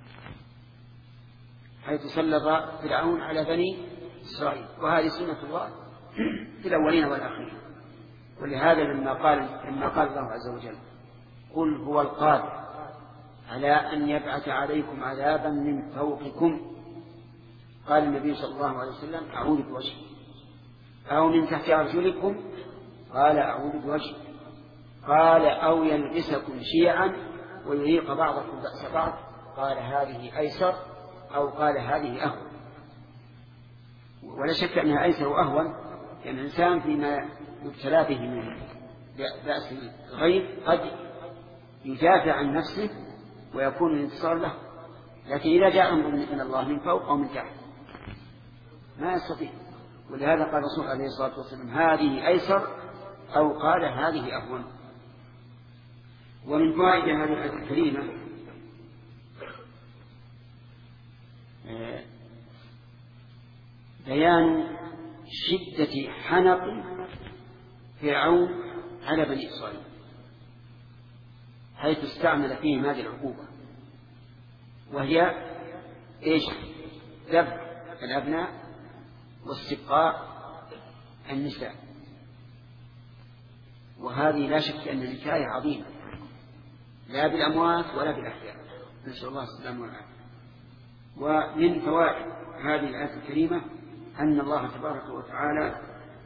Speaker 2: حيث سلط فرعون على بني إسرائيل، وهذه سنة الله في الأولين والآخرين. ولهذا لما قال لما قال الله عز وجل قل هو القادر على أن يبعث عليكم عذابا من فوقكم، قال النبي صلى الله عليه وسلم أعوذ بوجهه، أو من تحت أرجلكم، قال أعوذ بوجهه، قال أو يلبسكم شيعا ويذيق بعضكم بأس بعض، قال هذه أيسر، أو قال هذه أهون. ولا شك أنها أيسر وأهون، لأن الإنسان فيما يبتلى به من بأس الغير قد يدافع عن نفسه ويكون الانتصار له، لكن إذا جاء أمر من الله من فوق أو من تحت ما يستطيع. ولهذا قال الرسول عليه الصلاة والسلام هذه أيسر، أو قال هذه أهون. ومن فوائد هذه الآية الكريمة بيان شدة حنق فرعون على بني إسرائيل، حيث استعمل فيهم هذه العقوبة، وهي إيش؟ ذبح الأبناء واستبقاء النساء. وهذه لا شك أن النكاية عظيمة، لا بالأموات ولا بالأحياء، نسأل الله السلامة والعافية. ومن فوائد هذه الآية الكريمة أن الله تبارك وتعالى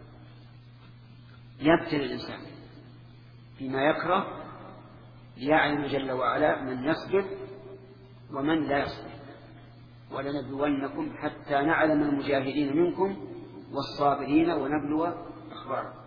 Speaker 2: يبتلي الإنسان فيما يكره ليعلم جل وعلا من يصبر ومن لا يصبر، ولنبلونكم حتى نعلم المجاهدين منكم والصابرين ونبلو أخباركم.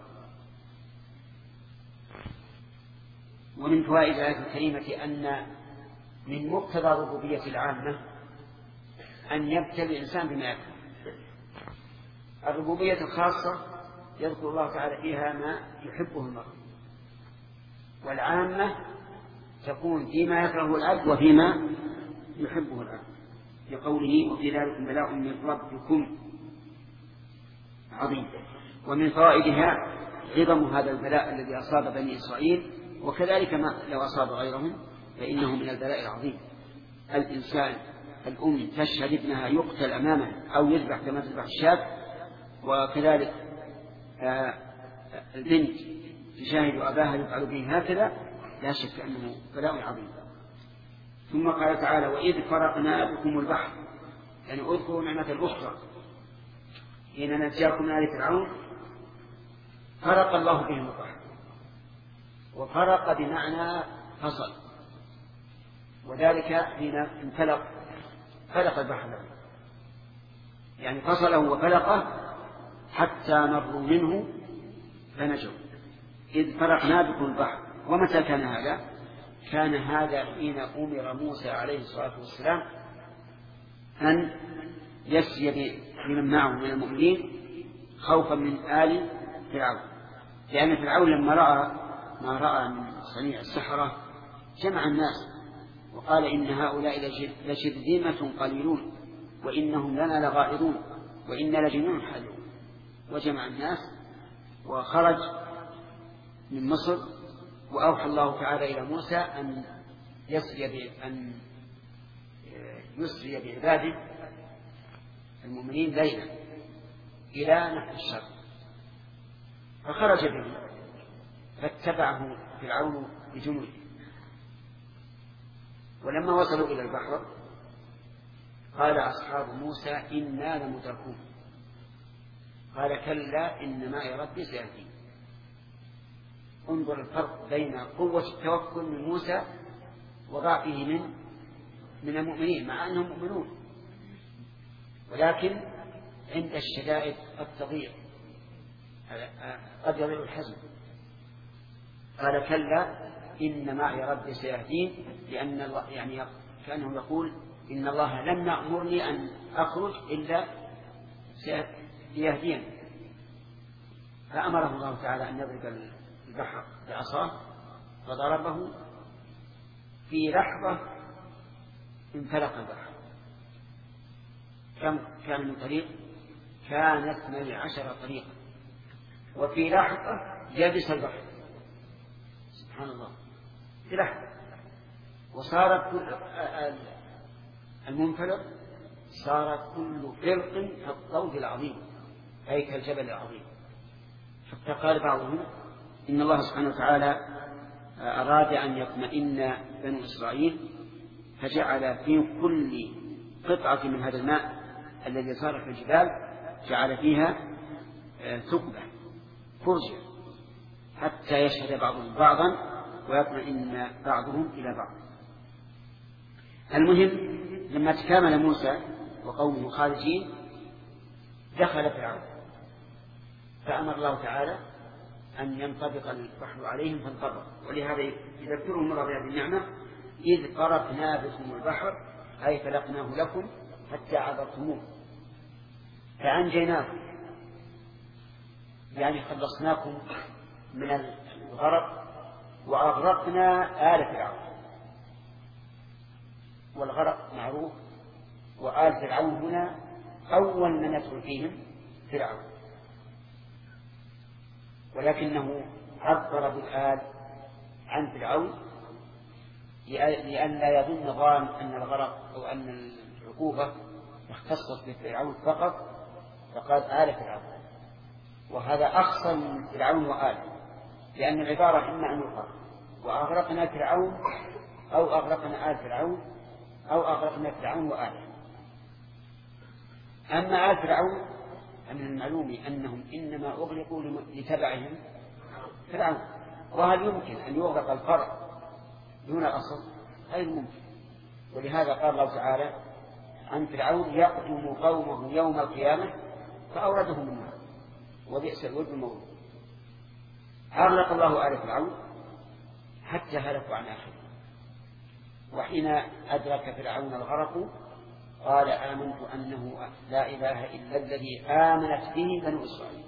Speaker 2: ومن فوائد الآية الكريمة أن من مقتضى الربوبية العامة أن يبتلي الإنسان بما يكره. الربوبية الخاصة يذكر الله تعالى فيها ما يحبه المرء، والعامة تكون فيما يكره العبد وفيما يحبه العبد، في قوله وفي ذلك بلاء من ربكم عظيم. ومن فوائدها عظم هذا البلاء الذي أصاب بني إسرائيل، وكذلك ما لو أصاب غيرهم فإنه من البلاء العظيم. الإنسان الأم تشهد ابنها يقتل أمامه أو يذبح كما تذبح الشاب، وكذلك آه البنت تشاهد أباها يفعل به هكذا، لا شك أنه بلاء عظيم. ثم قال تعالى وإذ فرقنا بكم البحر، يعني أذكروا نعمة الأخرى حين نجاكم من آل فرعون فرق الله بهم البحر، وفرق بمعنى فصل، وذلك حين انفلق فلق البحر، يعني فصله وفلقه حتى مروا منه فنجوا. إذ فرقنا بكم البحر. ومتى كان هذا؟ كان هذا حين أمر موسى عليه الصلاة والسلام أن يسري بمن معه من المؤمنين خوفا من آل فرعون، لأن فرعون لما رأى ما رأى من صنيع السحرة جمع الناس وقال إن هؤلاء لشرذمة قليلون وإنهم لنا لغائظون وإن لجنون حاذرون. وجمع الناس وخرج من مصر، وأوحى الله تعالى إلى موسى أن يسري بأن يسري بعباده المؤمنين ليلا إلى نحو الشر، فخرج به فاتبعه فرعون بجنوده. ولما وصلوا إلى البحر قال أصحاب موسى إنا لمدركون، قال كلا إن معي ربي سيهدين. انظر الفرق بين قوة التوكل من موسى وضعفه من من المؤمنين، مع أنهم مؤمنون ولكن عند الشدائد قد تضيع، قد يضيع الحزم. قال كلا إن معي ربي سيهدين، لأن الله يعني كأنه يقول إن الله لم يأمرني أن أخرج إلا سيهدين. فأمره الله تعالى أن يضرب البحر بعصاه فضربه، في لحظة انفلق البحر. كم كان من طريق؟ كان اثني عشر طريقا، وفي لحظة يبس البحر سبحان الله في لحظة، وصار كل المنفلق صار كل فرق كالطود العظيم أي كالجبل العظيم. حتى قال بعضهم إن الله سبحانه وتعالى أراد أن يطمئن بنو إسرائيل فجعل في كل قطعة من هذا الماء الذي صار في الجبال جعل فيها ثقبة فرجة حتى يشهد بعضهم بعضا ويطمئن بعضهم إلى بعض. المهم لما تكامل موسى وقومه خارجين دخل فرعون، فأمر الله تعالى أن ينطبق البحر عليهم فانطبق. ولهذا يذكرهم الله بهذه النعمة إذ فرقنا بكم البحر أي فلقناه لكم حتى عبرتموه فأنجيناكم، يعني خلصناكم من الغرق وأغرقنا آل فرعون. والغرق معروف، وآل فرعون هنا أول من يدخل فيهم فرعون، ولكنه عبر بالآل عن فرعون لئلا يظن ظان أن الغرق أو أن العقوبة اختصت بفرعون فقط، فقال آل فرعون، وهذا أخصر من فرعون وآل، لأن العبارة إما أن يقال وأغرقنا فرعون أو أغرقنا آل فرعون أو أغرقنا فرعون وآله. أما آل فرعون فمن المعلوم أنهم إنما أغرقوا لتبعهم فرعون، وهل يمكن أن يغرق الفرع دون أصل؟ غير ممكن. ولهذا قال الله تعالى عن فرعون يقدم قومه يوم القيامة فأوردهم النار وبئس الورد المورود. أغرق الله آل فرعون حتى هلكوا عن آخره. وحين أدرك فرعون الغرق قال آمنت أنه لا إله إلا الذي آمنت به بنو إسرائيل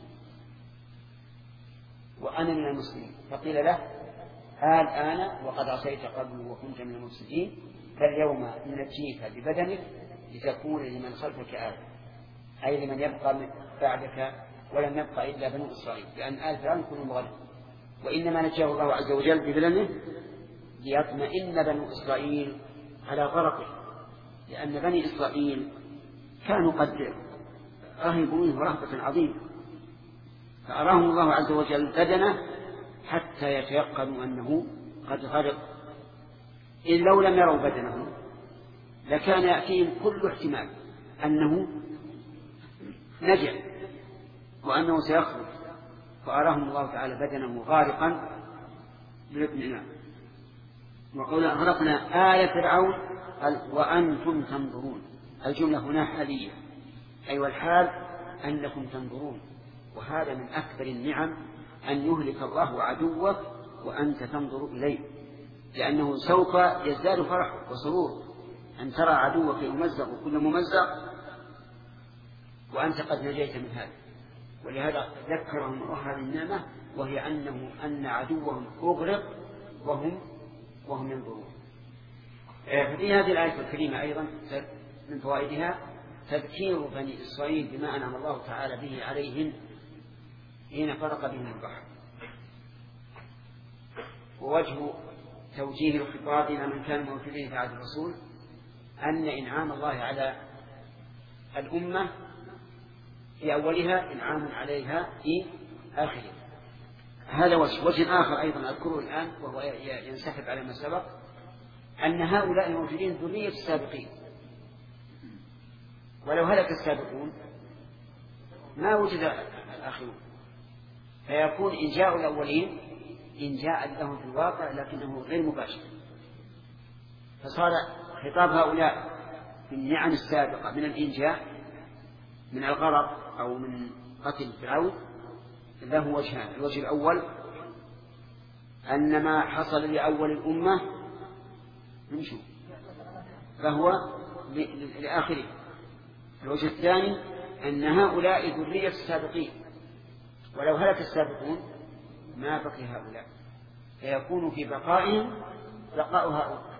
Speaker 2: وأنا من المسلمين. فقيل له الآن وقد عصيت قبل وكنت من المفسدين فاليوم ننجيك ببدنك لتكون لمن خلفك آية، أي لمن يبقى بعدك ولم يبقى إلا بنو إسرائيل، لأن آل فرعون يكونوا مغلق. وإنما نجاه الله عز وجل ببدنه ليطمئن بنو إسرائيل على غرقه، لأن بني إسرائيل كانوا قد رهبوا منه رهبة عظيمة، فأراهم الله عز وجل بدنه حتى يتيقنوا أنه قد غرق. إن لو لم يروا بدنه لكان يأتيهم كل احتمال أنه نجا وأنه سيخرج، فأراهم الله تعالى بدنه غارقا بالاطمئنان. وقول أغرقنا آل فرعون وأنتم تنظرون، الجملة هنا حالية، أي والحال أنكم تنظرون. وهذا من أكبر النعم أن يهلك الله عدوك وأنت تنظر إليه، لأنه سوف يزداد فرح وسرور أن ترى عدوك يمزق وكل ممزق وأنت قد نجيت من هذا. ولهذا ذكرهم هذه النعمة وهي أنه أن عدوهم أغرق وهم وهم ينظرون. ففي هذه الآية الكريمة أيضا من فوائدها تذكير بني إسرائيل بما أنعم الله تعالى به عليهم حين فرق بهم البحر. ووجه توجيه الخطاب إلى من كان موجودين في عهد الرسول أن إنعام الله على الأمة في أولها إنعام عليها في آخرها. هذا وجه. وجه آخر أيضا أذكره الآن وهو ينسحب على ما سبق، أن هؤلاء الموجودين ذرية السابقين، ولو هلك السابقون ما وجد الآخرون، فيكون إنجاء الأولين إنجاء لهم في الواقع لكنه غير مباشر، فصار خطاب هؤلاء في النعم السابقة من الإنجاء من الغرق أو من قتل فرعون له وجهان. الوجه الأول أن ما حصل لأول الأمة نمشوا فهو لآخره. الوجه الثاني أن هؤلاء ذرية السابقين، ولو هلك السابقون ما بقي هؤلاء، فيكون في بقائهم بقاء